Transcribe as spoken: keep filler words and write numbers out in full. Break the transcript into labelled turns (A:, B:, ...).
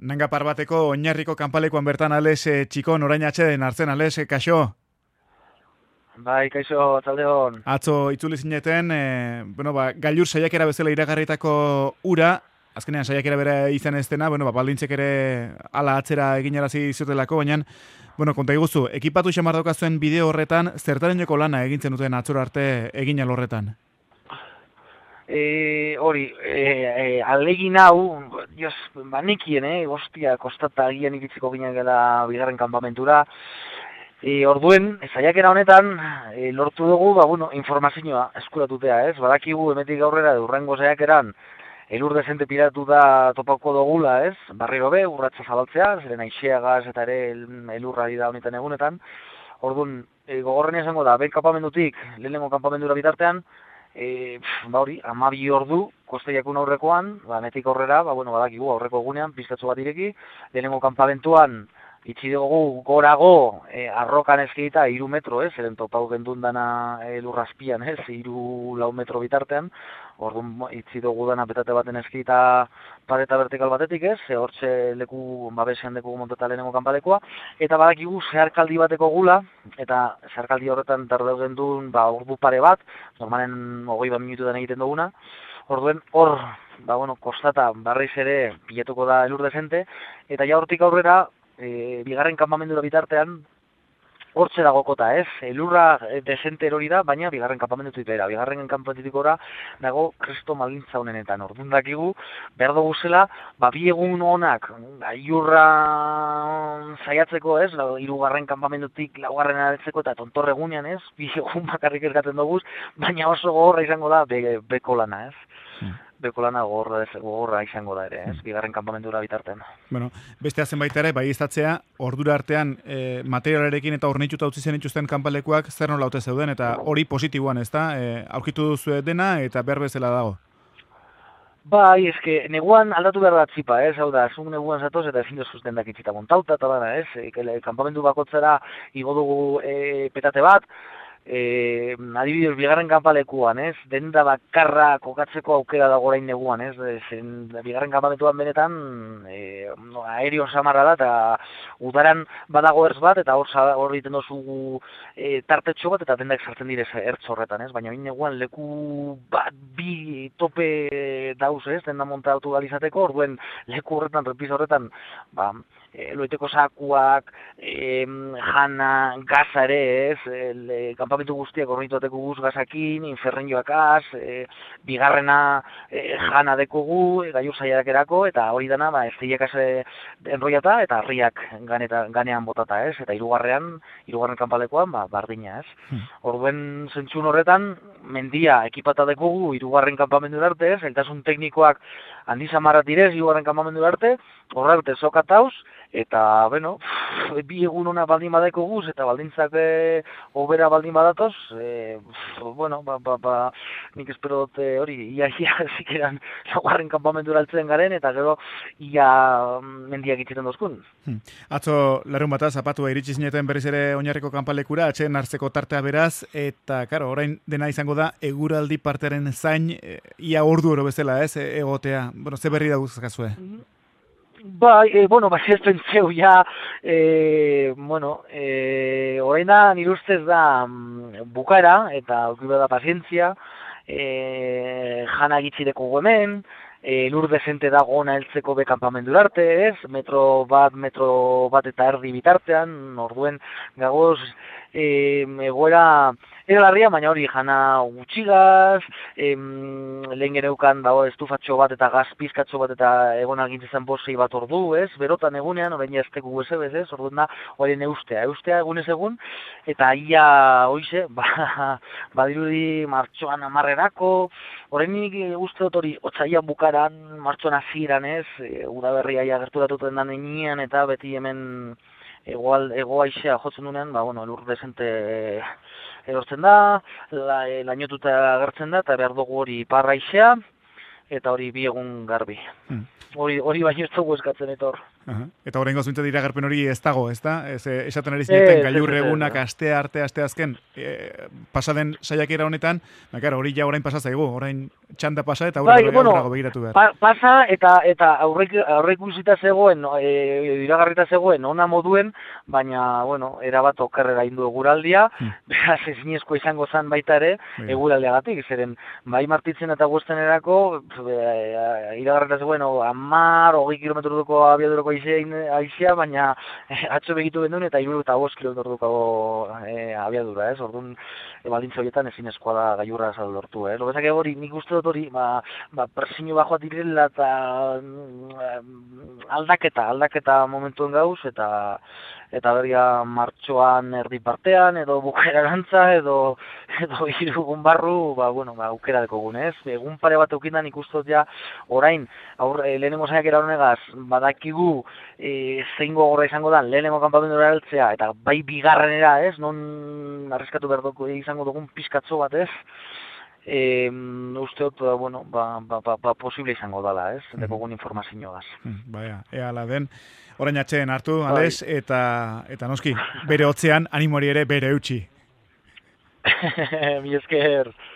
A: nanga par bateko oinarriko kanpalekuan bertan Ales e, txikon orain atxeden hartzen, Ales, e, kaixo?
B: Bai, kaixo, talde hon.
A: Atzo itzuli zineten, e, bueno, ba, gailur saiakera bezala iragarritako ura, azkenean saiakera bera izan ez dena, bueno, ba, baldintzek ere ala atzera eginarazi zutelako, baina, bueno, konta iguzu, ekipatu xamar daukazuen bideo horretan, zertaren joko lana egintzen duten atzora arte egin alorretan?
B: E, hori, e, e, alegin hau, jos, banikien, eh, hostia, kostata agian iritsiko ginen gela bigarren kanpamentura. E, orduen, saiakera honetan, e, lortu dugu, ba, bueno, informazioa eskuratutea, ez? Badakigu emetik aurrera urrengo saiakeran, elur dezente piratu da topako dugula, ez? Barriro be, urratza zabaltzea, zeren aixeagaz eta ere elurrari da honetan egunetan. Orduan, e, gogorren izango da, ben kanpamendutik, lehenengo kanpamendura bitartean, E, pf, ba hori, amabi ordu, kosteiakun aurrekoan, ba, netik aurrera, ba, bueno, badakigu aurreko egunean, pizkatzu bat ireki, lehenengo kanpamentuan, itxi dugu gorago, e, arrokan eskita, iru metro, ez, eren topau gendun dana e, lurrazpian, ez, iru lau metro bitartean, orduan itxi dugu dana petate baten eskita pareta vertikal batetik, ez, e, hortxe leku, babesean deku monteta lehenengo kanpalekoa, eta badakigu zeharkaldi bateko gula, eta zeharkaldi horretan tardeu gendun, ba, ordu pare bat, normalen hogei bat minututan egiten duguna, orduen hor, ba, bueno, kostata barriz ere piletuko da elur dezente, eta ja hortik aurrera, e, bigarren kanpamendura bitartean, hortze dago kota, ez? Elurra dezente erori da, baina bigarren kanpamendutik bera. Bigarren kanpamendutik ora dago kristo malintza honenetan. Orduan dakigu, behar dugu zela, ba, bi egun honak, gailurra saiatzeko, ez? Hirugarren kanpamendutik laugarren aretzeko eta tontorre egunean, ez? Bi egun bakarrik ergaten dugu, baina oso gogorra izango da be, beko lana, ez? Hmm. Beko lana gogorra, gogorra izango da ere, ez? Bigarren kanpamentura bitartean.
A: Bueno, beste hazen baita ere, bai izatzea, ordura artean e, materialarekin eta ornitxuta utzi zen ituzten kanpalekuak zer nola haute zeuden, eta hori positiboan, ez da? E, aurkitu duzu dena eta behar bezala dago.
B: Bai, eske, neguan aldatu behar da txipa, ez? Hau da, zung neguan zatoz eta ezin duzuz dendak itxita montauta, eta dana, ez? E, kanpamendu bakotzera igo dugu e, petate bat, E, adibidez, bigarren kanpalekuan, ez? Denda bakarra kokatzeko aukera dago orain neguan, ez? Zen, bigarren kanpamentuan benetan e, no, aerio samarra da, eta udaran badago ertz bat, eta hor hor egiten dozu e, tartetxo bat, eta dendak sartzen direz ertz horretan, ez? Baina orain neguan leku bat, bi tope dauz, ez? Denda montatu galizateko, orduen leku horretan, repis horretan, ba, e, loiteko sakuak, e, jana, gaza ere, ez? E, kanpamentu guztiak ornituateko guz gazakin, inferren joakaz, e, bigarrena e, jana dekogu, e, gaiur zaiarak erako, eta hori dana, ba, ez zeiakaz enroiata, eta harriak ganeta, ganean botata, ez? Eta hirugarrean, hirugarren kanpalekoan, ba, bardina, ez? Hmm. Orduen zentzun horretan, mendia ekipata dekogu, hirugarren kanpamendu arte, ez? Eltasun teknikoak handi samarrat direz, hirugarren kanpamendu arte, horra arte sokatauz, eta, bueno, bi egun hona baldin badaiko guz, eta baldintzak e, obera baldin badatoz, e, bueno, ba, ba, ba, nik espero dut hori, ia, ia, zikeran, laugarren kanpamentura altzen garen, eta gero, ia mendiak itxeten dozkun.
A: Hmm. Atzo, larun bata, zapatua iritsi zineten berriz ere oinarriko kanpalekura, atxeen hartzeko tartea beraz, eta, karo, orain dena izango da, eguraldi parteren zain, e, ia ordu oro bezala, ez, egotea. Bueno, ze berri da guzkazue? Mm-hmm.
B: Ba, e, bueno, ba, ez pentseu, ja, e, bueno, e, orain da, nire ustez da bukaera, eta okibera da pazientzia, e, jana gitzideko hemen, e, lur dezente dago ona heltzeko be kanpamendu arte, ez? Metro bat, metro bat eta erdi bitartean, orduen gagoz, e, egoera eralarria, baina hori jana gutxigaz, em, lehen geneukan dago estufatxo bat eta gaz pizkatxo bat eta egon agintzen bosei bat ordu, ez? Berotan egunean, orain jazteko guzebez, ez? Orduan da, hori eustea, eustea egunez egun, eta ia, hoize, ba, badirudi martxoan amarrerako, orain nik uste dut hori, otzaian bukaran, martxoan hasieran, ez? E, udaberria ja gerturatuten da nenean, eta beti hemen egoal, egoaixea jotzen dunean, ba, bueno, lur desente erortzen da, la, lainotuta agertzen da, eta behar dugu hori parraixea, eta hori bi egun garbi.
A: Hmm.
B: Hori, hori baino ez dugu eskatzen etor.
A: Aha. Eta horrengo zuintzat iragarpen hori ez dago, ez da? Ez, esaten ari zineten, gailur egunak, aste arte, aste azken, e, pasaden saiakera honetan, bakar, hori ja orain pasa zaigu, orain txanda pasa eta
B: bai,
A: aurrera
B: bueno,
A: begiratu behar.
B: Pa, pasa eta eta aurrek aurreikusita zegoen, e, iragarrita zegoen ona moduen, baina bueno, erabat okerrera indu eguraldia, hmm. beraz ezinezko izango zan baita ere eguraldiagatik, zeren bai Martitzen eta Guestenerako e, iragarrita zegoen hamar, hogei kilometruko abiaduroko aizea, baina eh, atzo begitu bendun eta hiru eta bost kilometruko eh, abiadura, ez? Orduan, e, baldintza horietan ezinezkoa da gailurra azal lortu, eh? Lobezak hori, nik uste dut hori, ba, ba presio bajoa direla eta mm, aldaketa, aldaketa momentuen gauz, eta eta berria martxoan erdi partean, edo bukera gantza, edo, edo irugun barru, ba, bueno, ba, aukera deko gune, ez? Egun pare bat eukindan ikustot ja, orain, aur, e, lehenengo saiakera honegaz, badakigu e, zein gogorra izango da, lehenengo kanpamendura heltzea, eta bai bigarrenera, ez? Non arriskatu behar dugu izango dugun pizkatzo bat, ez? E, usteot, bueno, ba, ba, ba, ba, posible izango dala, ez? Mm. Dekogun informazioagaz.
A: Mm, baina, ea ala den, orain atxeen hartu, Ales, eta, eta noski, bere hotzean, animori ere bere eutxi.
B: Mi esker.